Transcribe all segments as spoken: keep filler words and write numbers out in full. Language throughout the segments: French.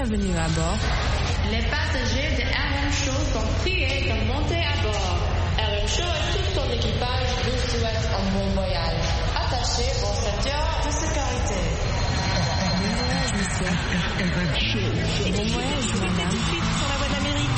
Bienvenue à bord. Les passagers de R M Show sont priés de monter à bord. R M Show et tout son équipage vous souhaitent un bon voyage. Attachez vos ceintures de sécurité. Bon voyage, monsieur. R M Show. Bon voyage, madame. Suite sur la voie d'Amérique.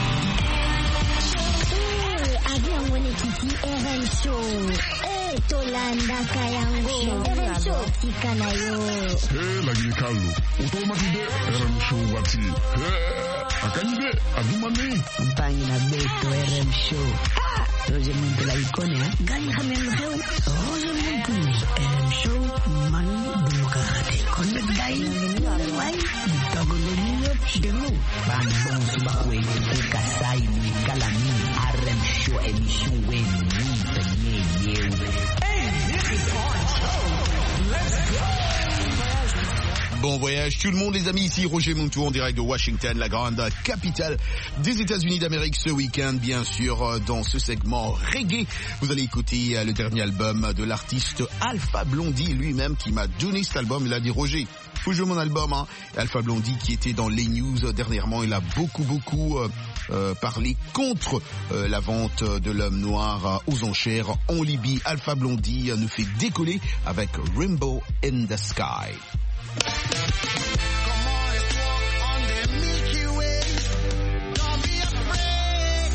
Eh, avion mwenyekiti R M Show. Eh, Tolanda Kayango. R M Show tikanayo. Eh, lagi kalu. Automatique R M Show wati. Eh, akanyide adumani. Mpangi na beto R M Show. Ah, Roger Muntu la ikone ha. Gani hamen heu. Roger Muntu R M Show man bukate. Konde dai. Wai. Togo le niyo chidemu. Ban bon suba we kuka sai ni kalani R M Show emission we ni penye yewe. Hey, this is our show. Let's go. Bon voyage tout le monde les amis, ici Roger Muntu en direct de Washington, la grande capitale des États-Unis d'Amérique ce week-end. Bien sûr, dans ce segment reggae, vous allez écouter le dernier album de l'artiste Alpha Blondy lui-même qui m'a donné cet album. Il a dit Roger, faut jouer mon album. Hein. Alpha Blondy qui était dans les news dernièrement, il a beaucoup beaucoup euh, euh, parlé contre euh, la vente de l'homme noir aux enchères en Libye. Alpha Blondy nous fait décoller avec Rainbow in the Sky. Come on, let's walk on the Milky Way. Don't be afraid.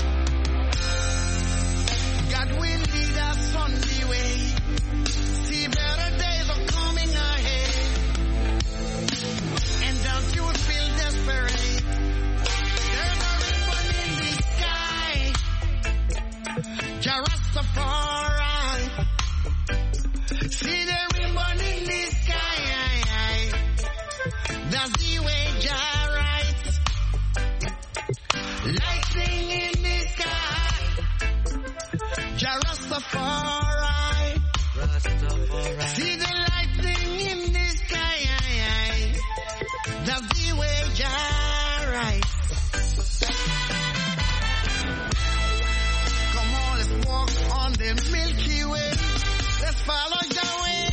God will lead us on the way. See, better days are coming ahead. And don't you feel desperate? There's a rainbow in the sky. Jah Rastafari. See the rainbow in the sky. That's the way Jah writes. Lightning in the sky. Jah Rastafari. Rastafari. See the lightning in the sky. That's the way Jah writes. Come on, let's walk on the Milky Way. Let's follow Jah way.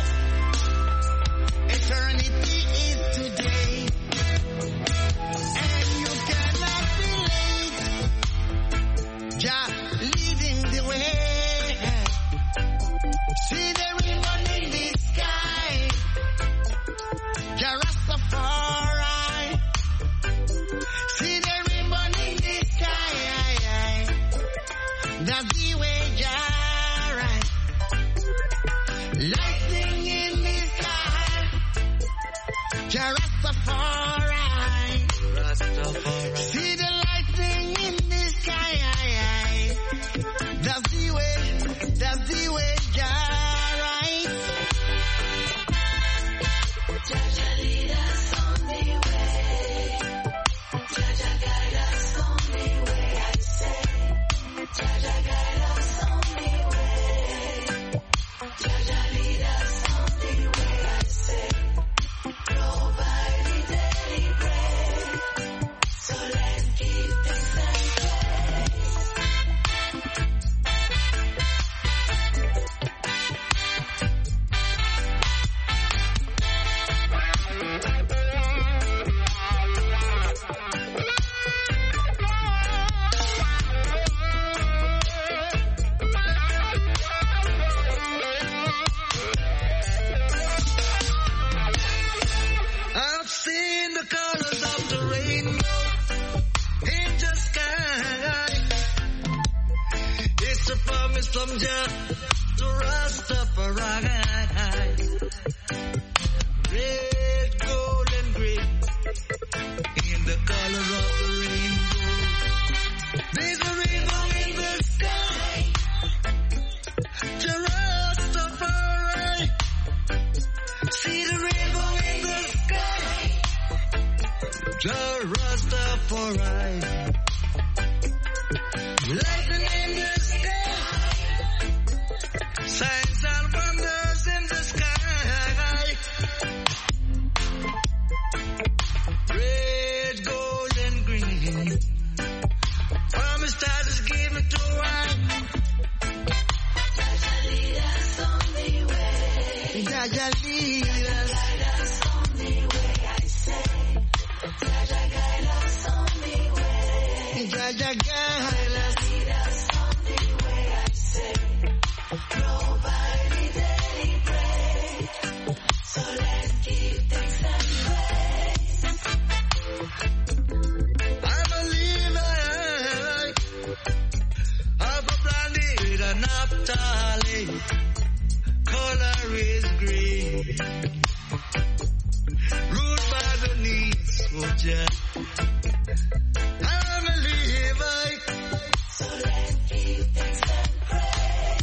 Eternity is today, and you cannot be late. Jah leading the way. See the rainbow in the sky. Jah Rastafari. See the rainbow in the sky. That's the way Jah writes. Lightning in the sky. Jah Rastafari. Rastafari. See the lightning in the sky. That's the way, that's the way Jah writes. Jah Jah lead us on the way. Jah Jah guide us on the way. I say, Jah Jah guide us on the way. Jah Jah lead us on the way. I say. Provide the daily bread, so let's keep things in I've seen the colors of the rainbow in the sky. It's a promise from Jah to Rastafari. Red, gold, and green in the color of the rainbow. There's a rainbow in the sky. Jah Rastafari. See the rainbow in the sky. Jah Rastafari. Lightning in the sky. Signs and wonders in the sky. Red, gold, and green. Promise that is given to us. Jah Jah lead us on the way. Jah Jah lead us. Guide us on the way, I say. Jaja guide us. Nobody daily pray. So let's give thanks and praise. I believe I have a brandy with a naphtali. Color is green. Root by the knees, oh yeah. I believe I. So let's give thanks and praise.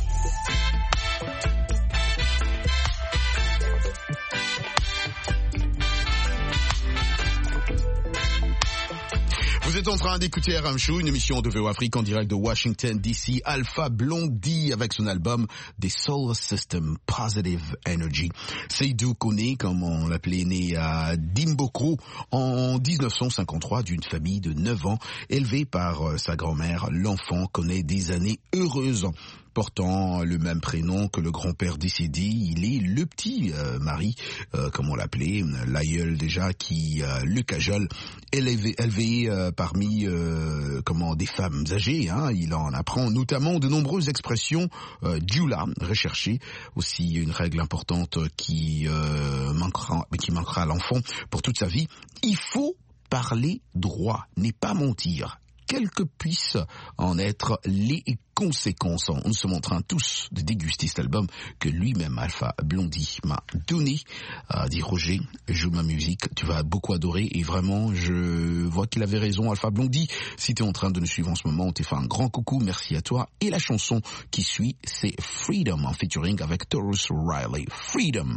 Vous êtes en train d'écouter R M Show, une émission de V O Afrique en direct de Washington D C. Alpha Blondie avec son album The Solar System Positive Energy. Seydou Kone, comme on l'appelait, né à Dimbokro en dix-neuf cent cinquante-trois d'une famille de neuf ans, élevé par sa grand-mère. L'enfant connaît des années heureuses. Portant le même prénom que le grand-père décédé, il est le petit euh, Marie, euh, comme on l'appelait, l'aïeul déjà, qui euh, le cajole, élevé, élevé euh, parmi euh, comment des femmes âgées. Hein, il en apprend notamment de nombreuses expressions euh, djula recherchées. Aussi une règle importante qui euh, manquera, qui manquera à l'enfant pour toute sa vie. Il faut parler droit, n'est pas mentir. Quelles que puissent en être les conséquences. Nous sommes en train tous de déguster cet album que lui-même, Alpha Blondie, m'a donné. Euh, dit Roger, joue ma musique, tu vas beaucoup adorer. Et vraiment, je vois qu'il avait raison, Alpha Blondie. Si tu es en train de nous suivre en ce moment, on t'a fait un grand coucou, merci à toi. Et la chanson qui suit, c'est Freedom, en featuring avec Taurus Riley. Freedom.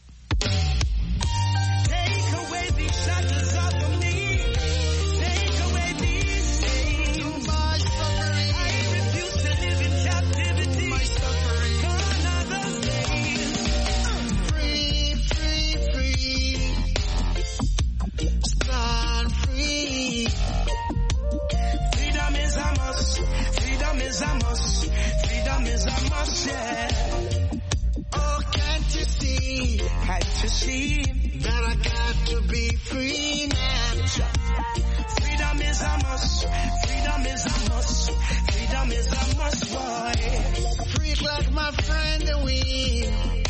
To see that I got to be free now. Freedom is a must. Freedom is a must. Freedom is a must, boy. Free like my friend the wind.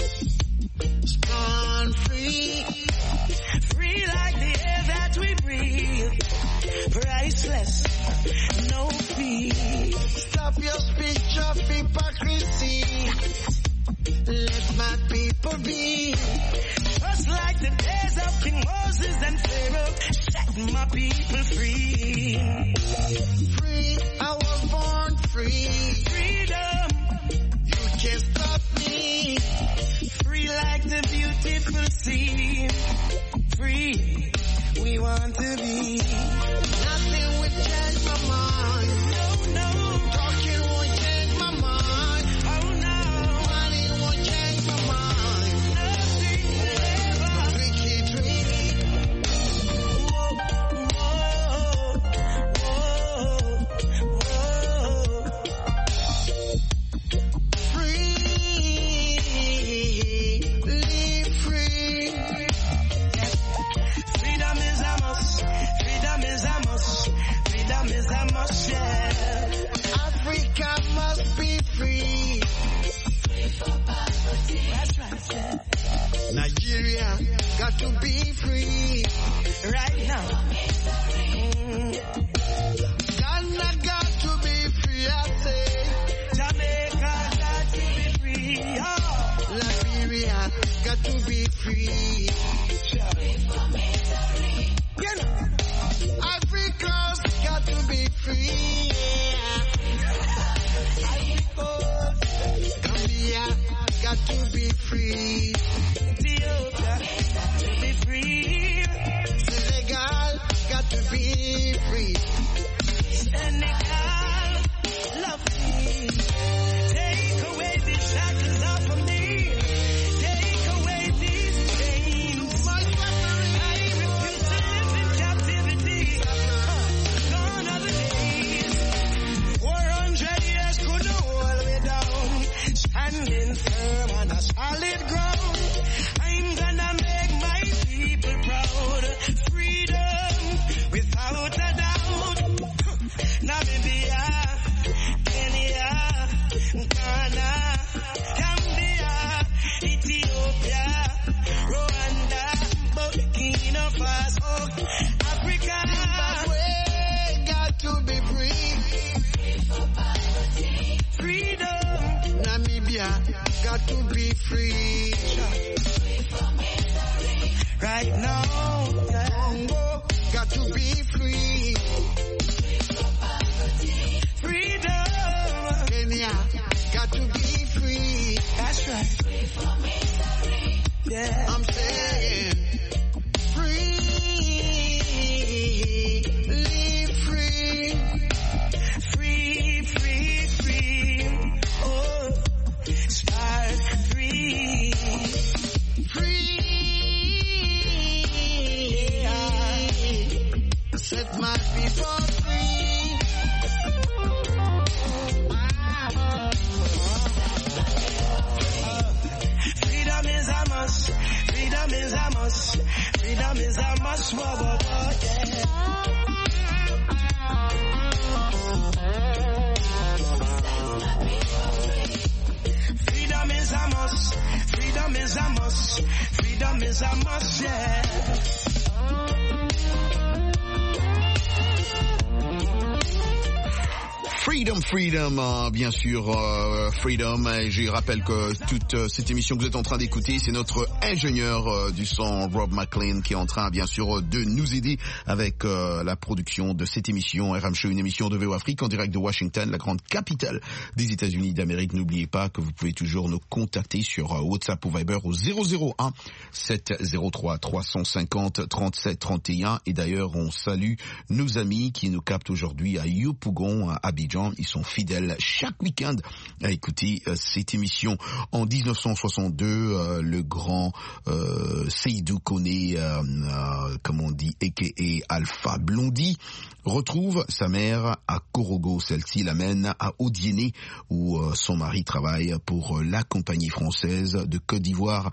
Born free. Free like the air that we breathe. Priceless, no fee. Stop your speech of hypocrisy. Let my people be. Just like the days of King Moses and Pharaoh, set my people free. Free, I was born free. Freedom, you can't stop me. Free like the beautiful sea. Free, we want to be. Nothing will change my mind. No, no, talking won't change my mind. Oh no, money won't change my mind. Nothing ever. Tricky, tricky. Whoa, whoa, whoa, whoa. Free, live free. Freedom is a must. Freedom is a must. Freedom is a must, yeah. Africa must be free. Free for poverty. That's right, yeah. Nigeria got to be free. Right now. Mm. Ghana got to be free, I say. Jamaica got to be free. Oh. Liberia got to be free. Free for misery. You know. Africa's got to be free. Gambia got to be free. Ethiopia to be free. Senegal got to be free. got to be free. Free from misery. Right now, Congo got to be free. Free from poverty. Freedom. Kenya got to be free. That's right. Free from misery. Yeah. I'm saying free. Live free. Free, free, free. Oh, spark free. Free. Yeah. Set my people free. Freedom is a must. Freedom is a must. Freedom is a must. Whoa, whoa, whoa, yeah. Freedom is a must. Freedom is a must. Freedom is a must, yeah. Freedom, freedom, euh, bien sûr, euh, freedom. Et je rappelle que toute euh, cette émission que vous êtes en train d'écouter, c'est notre ingénieur euh, du son, Rob McLean, qui est en train, bien sûr, de nous aider avec euh, la production de cette émission R M Show, une émission de V O Afrique en direct de Washington, la grande capitale des États-Unis d'Amérique. N'oubliez pas que vous pouvez toujours nous contacter sur euh, WhatsApp ou Viber au zéro zéro un sept zéro trois trois cent cinquante trente-sept trente et un. Et d'ailleurs, on salue nos amis qui nous captent aujourd'hui à Yopougon, à Abidjan. Ils sont fidèles chaque week-end à écouter euh, cette émission. En dix-neuf cent soixante-deux, euh, le grand euh, Seydou Koné, euh, euh, comme on dit, a k a. Alpha Blondy, retrouve sa mère à Korogo. Celle-ci l'amène à Odiéné, où euh, son mari travaille pour euh, la compagnie française de Côte d'Ivoire,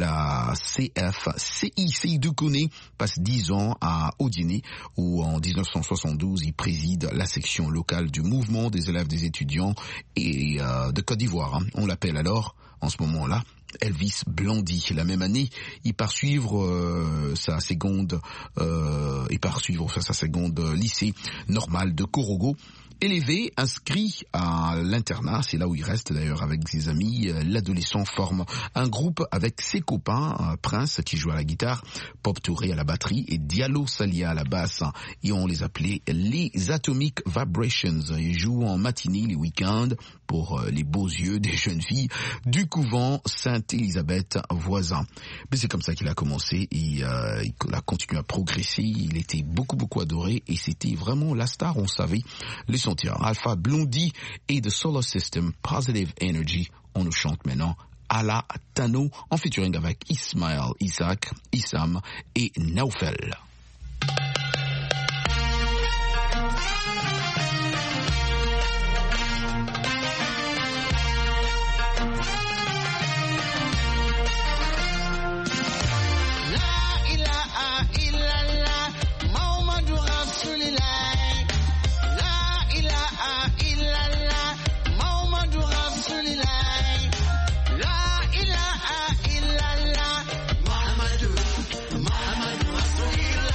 la C F C I. Seydou Koné passe dix ans à Odiéné, où en dix-neuf cent soixante-douze, il préside la section locale du mouvement des élèves, des étudiants et euh, de Côte d'Ivoire. Hein. On l'appelle alors, en ce moment-là, Elvis Blondy. La même année, il part suivre euh, sa seconde, euh, il part suivre sa, sa seconde lycée normal de Korogo. Élevé, inscrit à l'internat, c'est là où il reste d'ailleurs avec ses amis. L'adolescent forme un groupe avec ses copains, Prince qui joue à la guitare, Pop Touré à la batterie et Diallo Salia à la basse. Et on les appelait les Atomic Vibrations. Ils jouent en matinée les week-ends pour les beaux yeux des jeunes filles du couvent Sainte-Élisabeth voisin. Mais c'est comme ça qu'il a commencé et euh, il a continué à progresser. Il était beaucoup beaucoup adoré et c'était vraiment la star, on savait. Les Alpha Blondy et The Solar System Positive Energy. On nous chante maintenant Ala Tano en featuring avec Ismaël, Isaac, Issam et Naufel. Muhammadu, Muhammadu Rasulillah.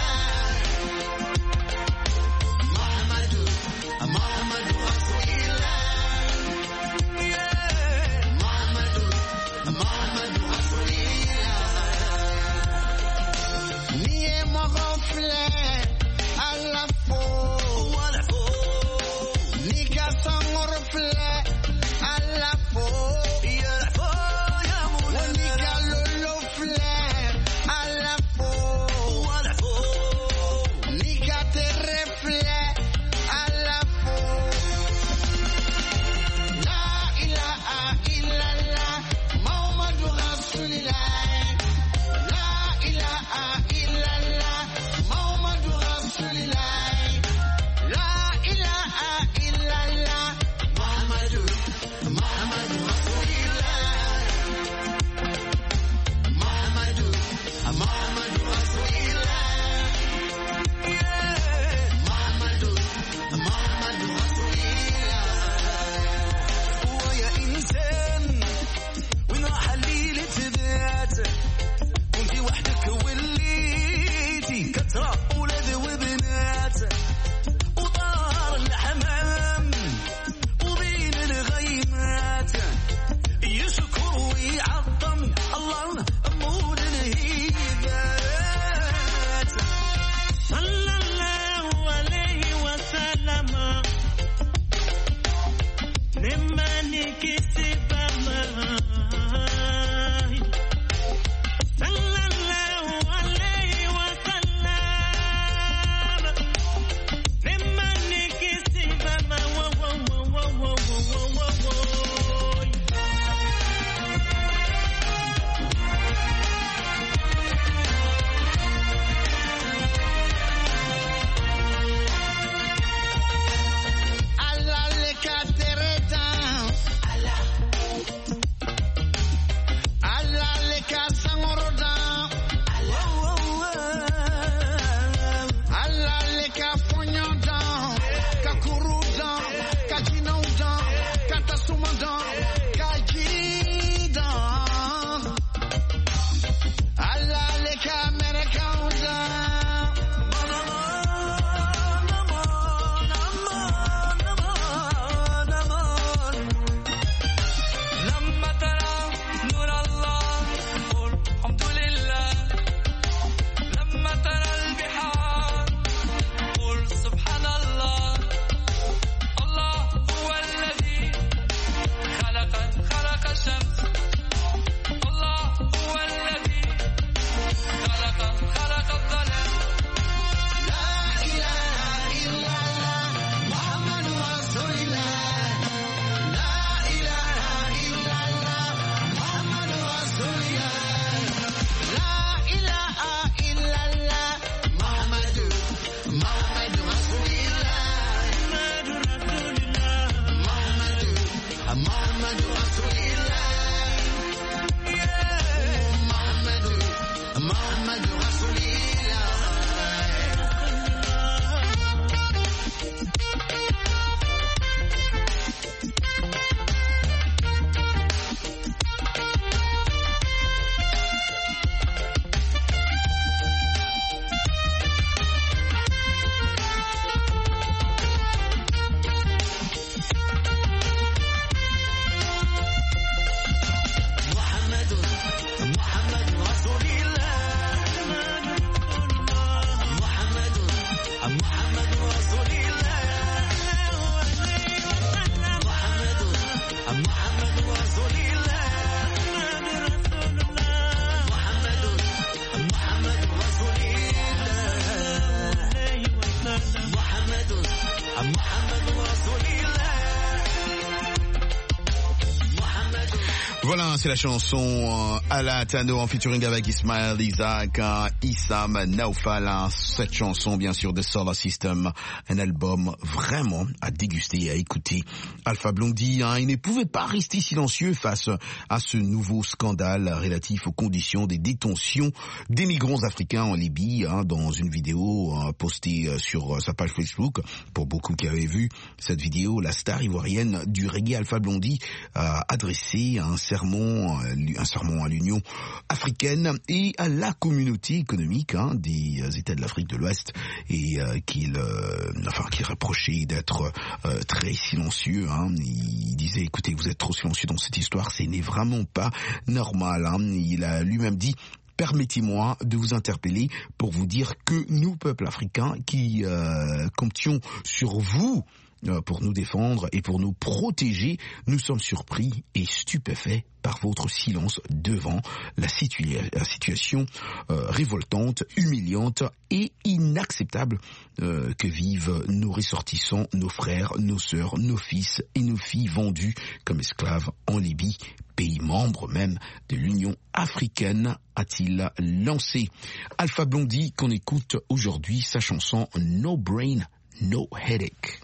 Voilà, c'est la chanson euh, Ala Tano en featuring avec Ismaël Isaac, euh, Issam Naufal. Hein, cette chanson, bien sûr, de Solar System, un album vraiment à déguster et à écouter. Alpha Blondy, hein, il ne pouvait pas rester silencieux face à ce nouveau scandale relatif aux conditions des détentions des migrants africains en Libye. Hein, dans une vidéo euh, postée euh, sur euh, sa page Facebook, pour beaucoup qui avaient vu cette vidéo, la star ivoirienne du reggae Alpha Blondy a adressé un sermon, un sermon à l'Union africaine et à la communauté économique hein, des États de l'Afrique de l'Ouest et euh, qu'il, euh, enfin, qu'il reprochait d'être euh, très silencieux. Hein. Il disait, écoutez, vous êtes trop silencieux dans cette histoire, ce n'est vraiment pas normal. Hein. Il a lui-même dit, permettez-moi de vous interpeller pour vous dire que nous, peuple africain, qui euh, comptions sur vous pour nous défendre et pour nous protéger, nous sommes surpris et stupéfaits par votre silence devant la, situa- la situation euh, révoltante, humiliante et inacceptable euh, que vivent nos ressortissants, nos frères, nos sœurs, nos fils et nos filles vendus comme esclaves en Libye, pays membre même de l'Union africaine, a-t-il lancé. Alpha Blondy qu'on écoute aujourd'hui sa chanson No Brain, No Headache.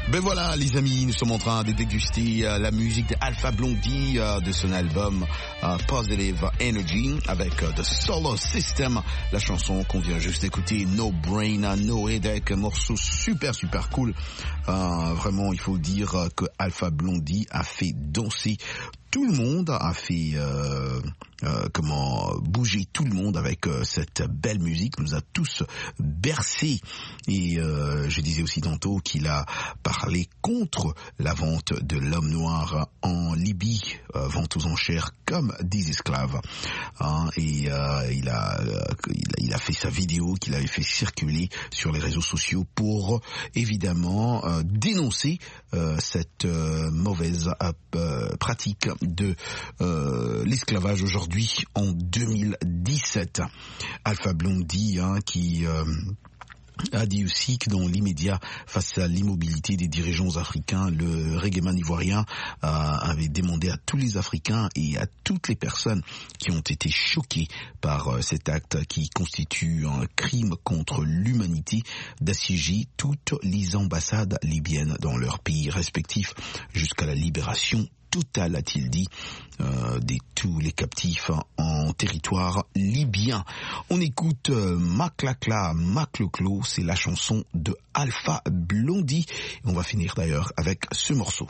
Ben voilà les amis, nous sommes en train de déguster euh, la musique d'Alpha Blondy euh, de son album euh, Positive Energy avec euh, The Solar System, la chanson qu'on vient juste d'écouter, No Brain, No Headache, un morceau super super cool. Euh, vraiment il faut dire euh, que Alpha Blondy a fait danser tout le monde, a fait euh, euh, comment bouger tout le monde avec euh, cette belle musique, nous a tous bercés. Et euh, je disais aussi tantôt qu'il a parlé contre la vente de l'homme noir en Libye, euh, vente aux enchères comme des esclaves. Hein, et euh, il, a, euh, il a il a fait sa vidéo qu'il avait fait circuler sur les réseaux sociaux pour évidemment euh, dénoncer euh, cette euh, mauvaise euh, pratique de euh, l'esclavage aujourd'hui en deux mille dix-sept. Alpha Blondy hein, qui euh, a dit aussi que dans l'immédiat, face à l'immobilité des dirigeants africains, le reggaeman ivoirien euh, avait demandé à tous les Africains et à toutes les personnes qui ont été choquées par euh, cet acte qui constitue un crime contre l'humanité d'assiéger toutes les ambassades libyennes dans leurs pays respectifs jusqu'à la libération totale, a-t-il dit, euh, de tous les captifs en territoire libyen. On écoute euh, Maklakla, Makloklo, c'est la chanson de Alpha Blondy. Et on va finir d'ailleurs avec ce morceau.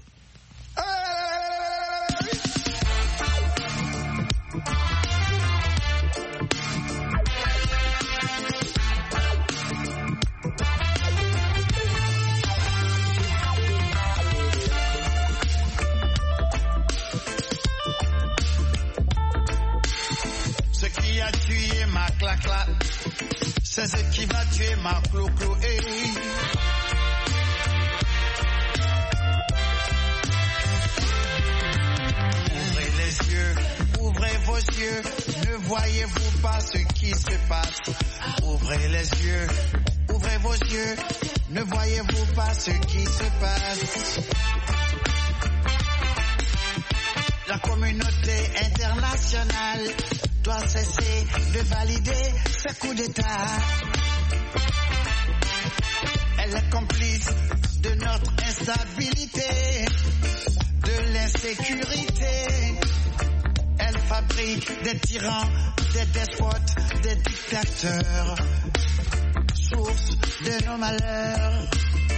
C'est ce qui va tuer ma clo-clo. Hey. Ouvrez les yeux, ouvrez vos yeux. Ne voyez-vous pas ce qui se passe? Ouvrez les yeux, ouvrez vos yeux. Ne voyez-vous pas ce qui se passe? La communauté internationale doit cesser de valider ce coup d'État. Elle est complice de notre instabilité, de l'insécurité. Elle fabrique des tyrans, des despotes, des dictateurs, source de nos malheurs.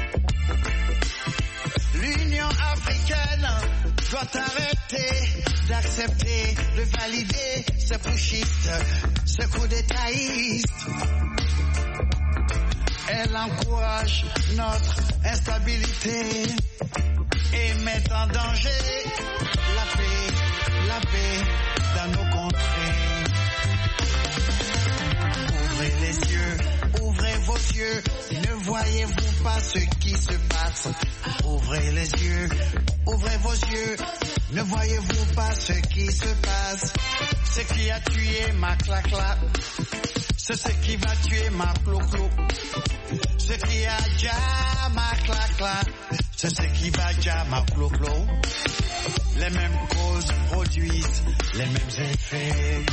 L'Union africaine doit arrêter d'accepter, de valider ce pushiste, ce coup d'étaïste. Elle encourage notre instabilité et met en danger la paix, la paix dans nos contrées. Ouvrez les yeux, ouvrez vos yeux, ne voyez-vous pas ce qui se passe? Ouvrez les yeux, ouvrez vos yeux, ne voyez-vous pas ce qui se passe? Ce qui a tué ma clacla, c'est ce qui va tuer ma clo-clo. Ce qui a déjà ma clacla, c'est ce qui va déjà ma clo-clo. Les mêmes causes produisent les mêmes effets.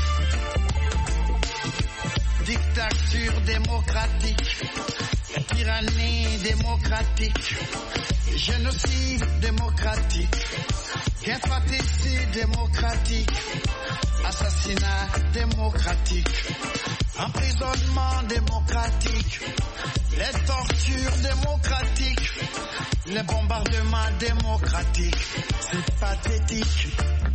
Dictature démocratique, tyrannie démocratique, génocide démocratique, guerre fratricide démocratique, assassinat démocratique, emprisonnement démocratique, les tortures démocratiques, les bombardements démocratiques. C'est pathétique.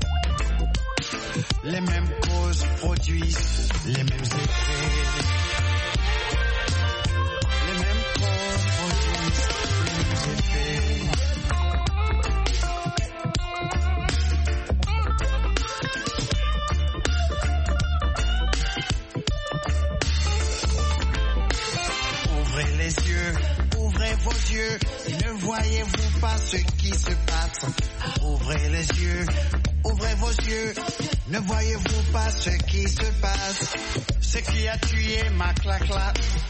Les mêmes causes produisent les mêmes effets. Les mêmes causes produisent les mêmes effets. Ouvrez les yeux, ouvrez vos yeux, ne voyez-vous pas ce qui se passe? Ouvrez les yeux, ouvrez vos yeux, ne voyez-vous pas ce qui se passe? Ce qui a tué ma clacla,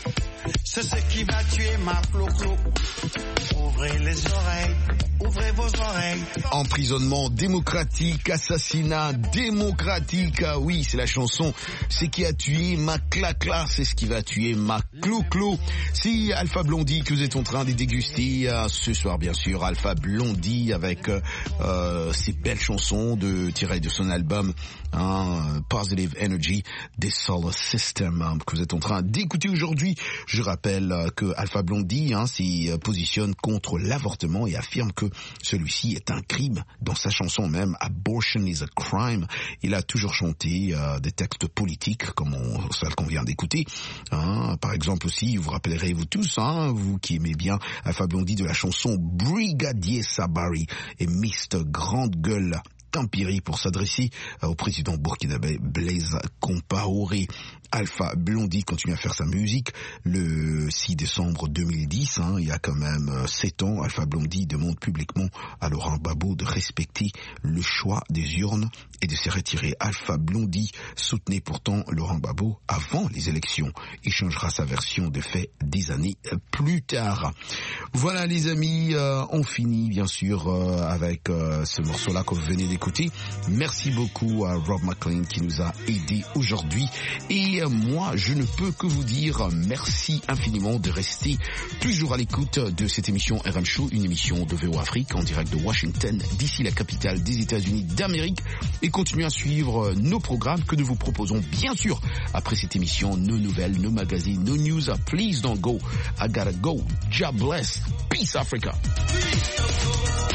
c'est ce qui va tuer ma clo-clo. Ouvrez les oreilles, ouvrez vos oreilles. Emprisonnement démocratique, assassinat démocratique, ah oui, c'est la chanson, c'est qui a tué ma clacla, c'est ce qui va tuer ma clo-clo. Si Alpha Blondy que vous êtes en train de déguster euh, ce soir, bien sûr, Alpha Blondy avec euh, ses belles chansons de tirées de son album hein, Positive Energy des Solar System hein, que vous êtes en train d'écouter aujourd'hui. Je rappelle euh, que Alpha Blondy hein, s'y euh, positionne contre l'avortement et affirme que celui-ci est un crime. Dans sa chanson même, Abortion is a crime. Il a toujours chanté euh, des textes politiques comme on, celle qu'on vient d'écouter. Hein. Par exemple aussi, vous rappellerez vous tous, hein, vous qui aimez bien Alpha Blondy, de la chanson Brigadier Sabari et mister Grande Gueule Tampiri pour s'adresser au président burkinabé Blaise Compaoré. Alpha Blondy continue à faire sa musique. Le six décembre deux mille dix, hein, il y a quand même sept ans, Alpha Blondy demande publiquement à Laurent Gbagbo de respecter le choix des urnes et de se retirer. Alpha Blondy soutenait pourtant Laurent Gbagbo avant les élections. Il changera sa version de fait des années plus tard. Voilà les amis, euh, on finit bien sûr euh, avec euh, ce morceau-là que vous venez d'écouter. Merci beaucoup à Rob McLean qui nous a aidés aujourd'hui. Et euh, moi, je ne peux que vous dire merci infiniment de rester toujours à l'écoute de cette émission R M Show, une émission de V O Afrique en direct de Washington, d'ici la capitale des États-Unis d'Amérique. Et continuez à suivre nos programmes que nous vous proposons bien sûr après cette émission, nos nouvelles, nos magazines, nos news. Please don't go. I gotta go. God bless. Peace Africa.